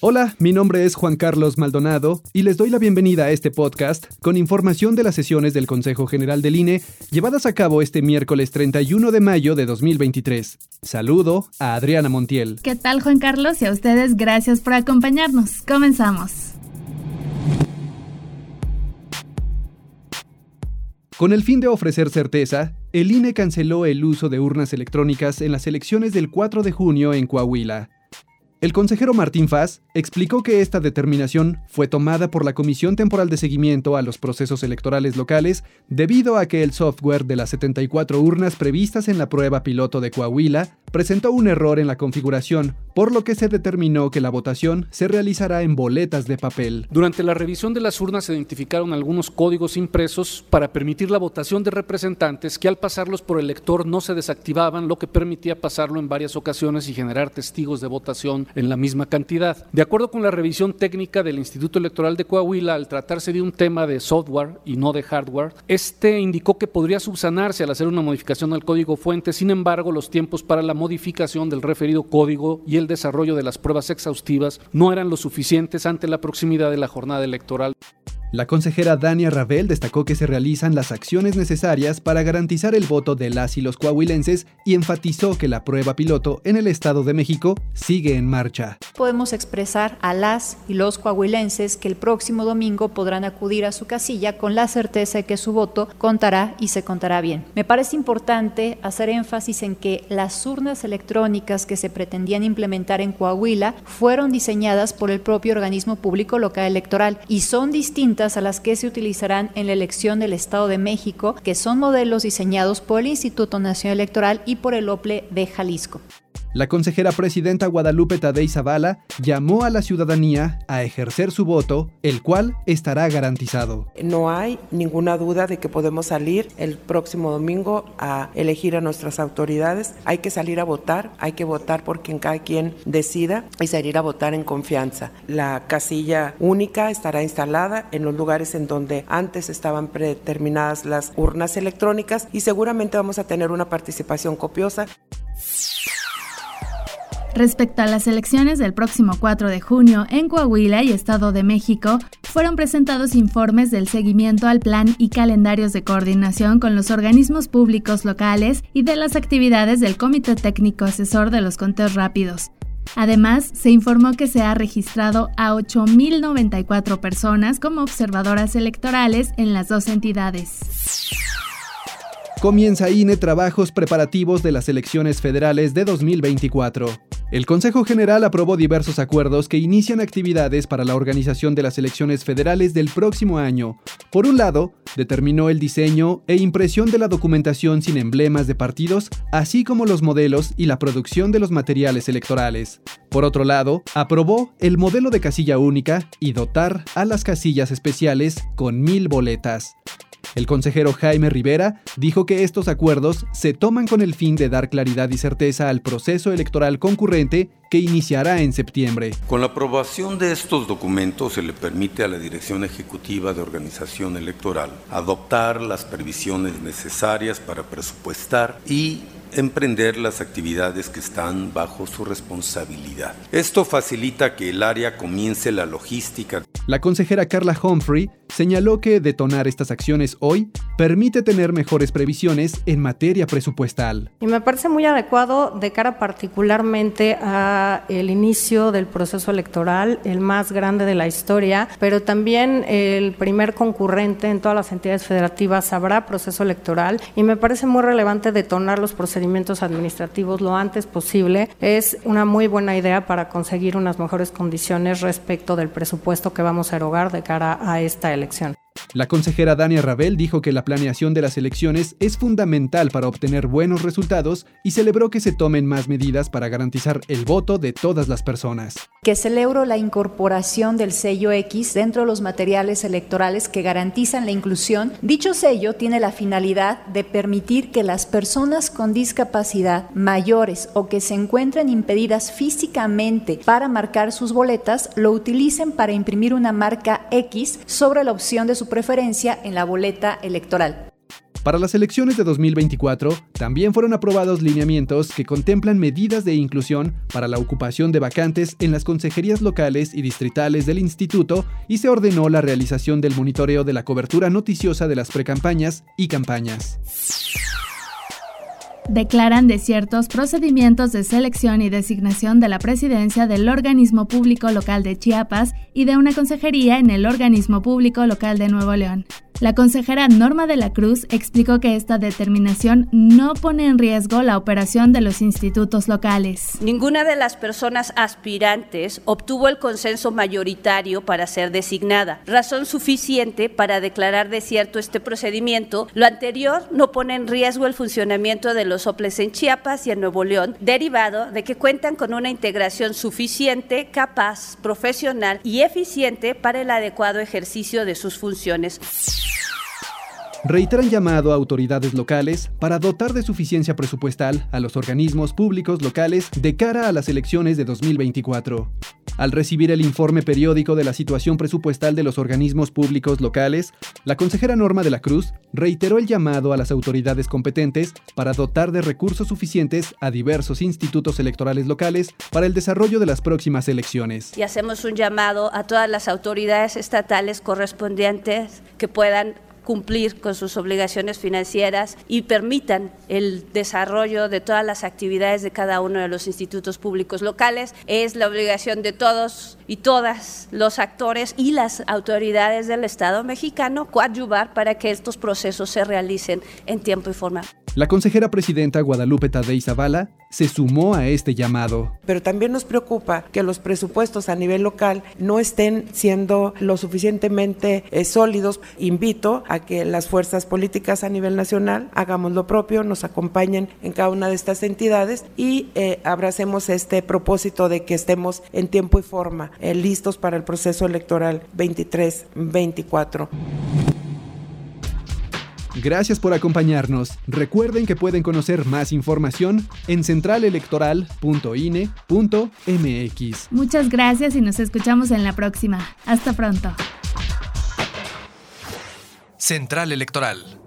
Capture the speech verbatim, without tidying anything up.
Hola, mi nombre es Juan Carlos Maldonado y les doy la bienvenida a este podcast con información de las sesiones del Consejo General del I N E llevadas a cabo este miércoles treinta y uno de mayo de dos mil veintitrés. Saludo a Adriana Montiel. ¿Qué tal, Juan Carlos? Y a ustedes, gracias por acompañarnos. Comenzamos. Con el fin de ofrecer certeza, el I N E canceló el uso de urnas electrónicas en las elecciones del cuatro de junio en Coahuila. El consejero Martín Faz explicó que esta determinación fue tomada por la Comisión Temporal de Seguimiento a los Procesos Electorales Locales debido a que el software de las setenta y cuatro urnas previstas en la prueba piloto de Coahuila presentó un error en la configuración, por lo que se determinó que la votación se realizará en boletas de papel. Durante la revisión de las urnas se identificaron algunos códigos impresos para permitir la votación de representantes que al pasarlos por el lector no se desactivaban, lo que permitía pasarlo en varias ocasiones y generar testigos de votación en la misma cantidad. De acuerdo con la revisión técnica del Instituto Electoral de Coahuila, al tratarse de un tema de software y no de hardware, este indicó que podría subsanarse al hacer una modificación al código fuente. Sin embargo, los tiempos para la modificación del referido código y el desarrollo de las pruebas exhaustivas no eran lo suficientes ante la proximidad de la jornada electoral. La consejera Dania Ravel destacó que se realizan las acciones necesarias para garantizar el voto de las y los coahuilenses y enfatizó que la prueba piloto en el Estado de México sigue en marcha. Podemos expresar a las y los coahuilenses que el próximo domingo podrán acudir a su casilla con la certeza de que su voto contará y se contará bien. Me parece importante hacer énfasis en que las urnas electrónicas que se pretendían implementar en Coahuila fueron diseñadas por el propio organismo público local electoral y son distintas a las que se utilizarán en la elección del Estado de México, que son modelos diseñados por el Instituto Nacional Electoral y por el O P L E de Jalisco. La consejera presidenta Guadalupe Tadei Zavala llamó a la ciudadanía a ejercer su voto, el cual estará garantizado. No hay ninguna duda de que podemos salir el próximo domingo a elegir a nuestras autoridades. Hay que salir a votar, hay que votar por quien cada quien decida y salir a votar en confianza. La casilla única estará instalada en los lugares en donde antes estaban predeterminadas las urnas electrónicas y seguramente vamos a tener una participación copiosa. Respecto a las elecciones del próximo cuatro de junio en Coahuila y Estado de México, fueron presentados informes del seguimiento al plan y calendarios de coordinación con los organismos públicos locales y de las actividades del Comité Técnico Asesor de los Conteos Rápidos. Además, se informó que se ha registrado a ocho mil noventa y cuatro personas como observadoras electorales en las dos entidades. Comienza I N E trabajos preparativos de las elecciones federales de dos mil veinticuatro. El Consejo General aprobó diversos acuerdos que inician actividades para la organización de las elecciones federales del próximo año. Por un lado, determinó el diseño e impresión de la documentación sin emblemas de partidos, así como los modelos y la producción de los materiales electorales. Por otro lado, aprobó el modelo de casilla única y dotar a las casillas especiales con mil boletas. El consejero Jaime Rivera dijo que estos acuerdos se toman con el fin de dar claridad y certeza al proceso electoral concurrente que iniciará en septiembre. Con la aprobación de estos documentos se le permite a la Dirección Ejecutiva de Organización Electoral adoptar las previsiones necesarias para presupuestar y emprender las actividades que están bajo su responsabilidad. Esto facilita que el área comience la logística. La consejera Carla Humphrey señaló que detonar estas acciones hoy permite tener mejores previsiones en materia presupuestal. Y me parece muy adecuado de cara particularmente a el inicio del proceso electoral, el más grande de la historia, pero también el primer concurrente en todas las entidades federativas habrá proceso electoral y me parece muy relevante detonar los procedimientos administrativos lo antes posible. Es una muy buena idea para conseguir unas mejores condiciones respecto del presupuesto que vamos a erogar de cara a esta elección. La consejera Dania Ravel dijo que la planeación de las elecciones es fundamental para obtener buenos resultados y celebró que se tomen más medidas para garantizar el voto de todas las personas. Que celebro la incorporación del sello X dentro de los materiales electorales que garantizan la inclusión. Dicho sello tiene la finalidad de permitir que las personas con discapacidad mayores o que se encuentren impedidas físicamente para marcar sus boletas lo utilicen para imprimir una marca X sobre la opción de su preferencia en la boleta electoral. Para las elecciones de dos mil veinticuatro, también fueron aprobados lineamientos que contemplan medidas de inclusión para la ocupación de vacantes en las consejerías locales y distritales del instituto y se ordenó la realización del monitoreo de la cobertura noticiosa de las precampañas y campañas. Declaran desiertos procedimientos de selección y designación de la presidencia del organismo público local de Chiapas y de una consejería en el organismo público local de Nuevo León. La consejera Norma de la Cruz explicó que esta determinación no pone en riesgo la operación de los institutos locales. Ninguna de las personas aspirantes obtuvo el consenso mayoritario para ser designada, razón suficiente para declarar desierto este procedimiento. Lo anterior no pone en riesgo el funcionamiento de los soples en Chiapas y en Nuevo León, derivado de que cuentan con una integración suficiente, capaz, profesional y eficiente para el adecuado ejercicio de sus funciones. Reiteran llamado a autoridades locales para dotar de suficiencia presupuestal a los organismos públicos locales de cara a las elecciones de dos mil veinticuatro. Al recibir el informe periódico de la situación presupuestal de los organismos públicos locales, la consejera Norma de la Cruz reiteró el llamado a las autoridades competentes para dotar de recursos suficientes a diversos institutos electorales locales para el desarrollo de las próximas elecciones. Y hacemos un llamado a todas las autoridades estatales correspondientes que puedan cumplir con sus obligaciones financieras y permitan el desarrollo de todas las actividades de cada uno de los institutos públicos locales. Es la obligación de todos y todas los actores y las autoridades del Estado mexicano coadyuvar para que estos procesos se realicen en tiempo y forma. La consejera presidenta Guadalupe Tadei Zavala se sumó a este llamado. Pero también nos preocupa que los presupuestos a nivel local no estén siendo lo suficientemente eh, sólidos. Invito a que las fuerzas políticas a nivel nacional hagamos lo propio, nos acompañen en cada una de estas entidades y eh, abracemos este propósito de que estemos en tiempo y forma, eh, listos para el proceso electoral veintitrés veinticuatro. Gracias por acompañarnos. Recuerden que pueden conocer más información en central electoral punto i n e punto m x. Muchas gracias y nos escuchamos en la próxima. Hasta pronto. Central Electoral.